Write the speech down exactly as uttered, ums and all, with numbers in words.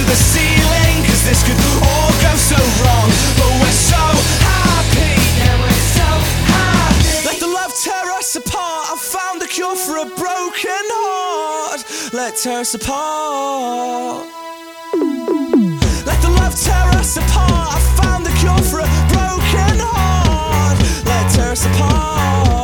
the ceiling, cause this could all go so wrong. But we're so happy, yeah, we're so happy. Let the love tear us apart. I found the cure for a broken heart. Let tear us apart. Let the love tear us apart. I found the cure for a broken heart. Let tear us apart.